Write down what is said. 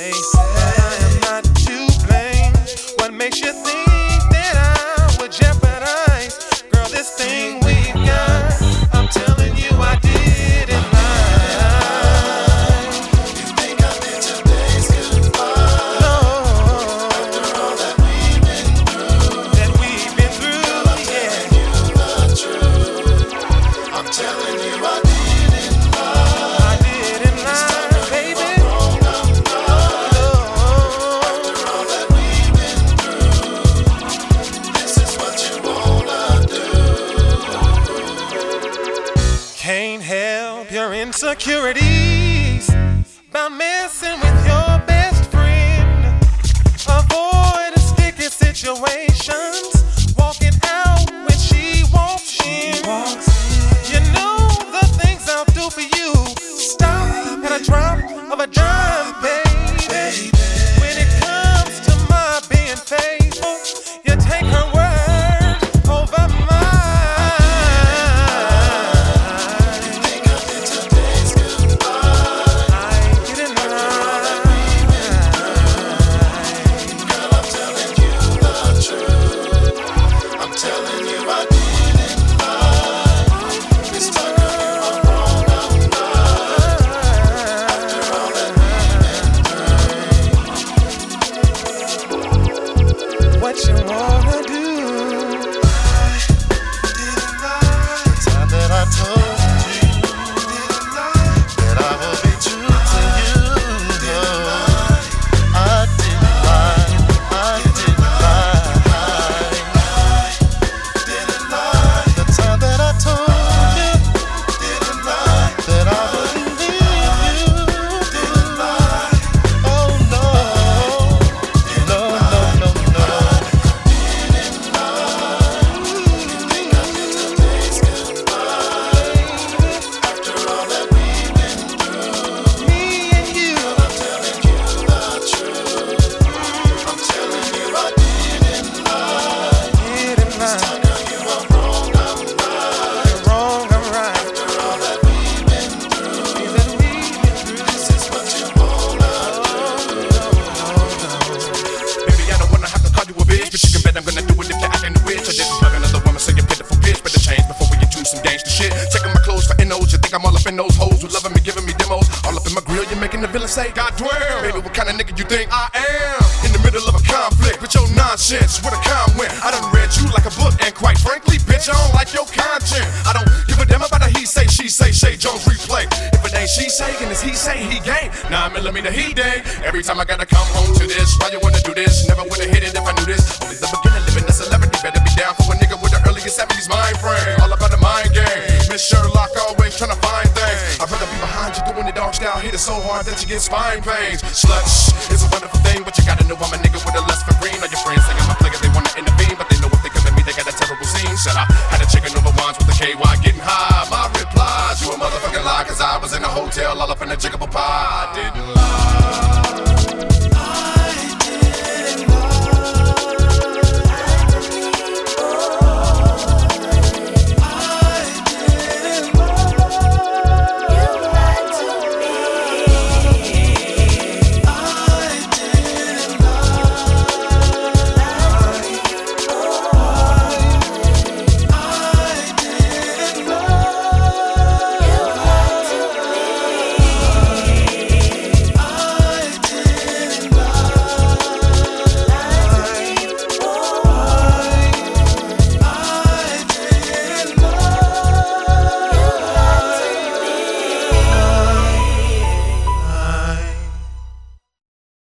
say, but I am not to blame. What makes you think that I would jeopardize, girl, this thing we've got? I'm telling you, I didn't lie. You think I meant today's goodbye? No. After all that we've been through, Girl, I'm telling you the truth. I'm telling you I didn't lie. I didn't lie, baby. After all that we've been through, this is what you wanna do. Can't help your insecurities by messing with your best friend. Avoid sticky situations, walking out when she walks in. You know the things I'll do for you. Stop at a drop of a dime, baby. When it comes to my being faithful, you take her word over mine. You think I meant today's goodbye? I didn't lie. Girl, I'm telling you the truth. I'm telling you I didn't lie. This time, girl, you are wrong, I'm not. After all that What you wanna do? didn't lie. The time that I told you didn't lie. That I will be true to you. I didn't lie. I didn't lie. Didn't lie. The time that I told you didn't lie. That I wouldn't leave you. Didn't lie. Oh no. No, no, no, no. Didn't lie. You think I meant today's goodbye? After all that we've been through, Me and you. I'm telling you the truth. I'm telling you I didn't lie. Didn't lie. Girl, you are wrong, I'm right. You're wrong, I'm right. After all that we've been through, Things that we've been through. this is what you wanna Baby, I don't wanna have to call you a bitch, but you can bet I'm gonna do it if you're acting a witch. I didn't plug another woman, so you pitiful bitch. Better change before we get you some gangster shit. Checking my clothes for NOs, you think I'm all up in those hoes who loving me, giving me demos. All up in my grill, you're making the villain say, God damn. Baby, what kind of nigga you think I am? In the middle of a conflict with your nonsense, where the calm went. I done read you like a book, and quite frankly, bitch, I don't like your content. I don't give a damn about a he say, she say, Shay Jones replay. If it ain't she say, and it's he say, he gang. 9mm he day. Every time I gotta come home to this, why you wanna do this? Never would've hit it if I knew this. Only the beginner living a celebrity, better be down for a nigga with the earliest 70s mind frame. All about the mind game. Miss Sherlock always tryna find things. I'd rather be behind you doing the dog style, hit it so hard that you get spine pains. Sluts, it's a wonderful thing, but you gotta know I'm a nigga with a lust for green. All your friends saying my player, they wanna intervene, but they know if they come at me, they got a terrible scene. Said I had a chicken over wines with the KY getting high. My replies, you a motherfucking lie, cause I was in a hotel all up in a jiggable pie. I didn't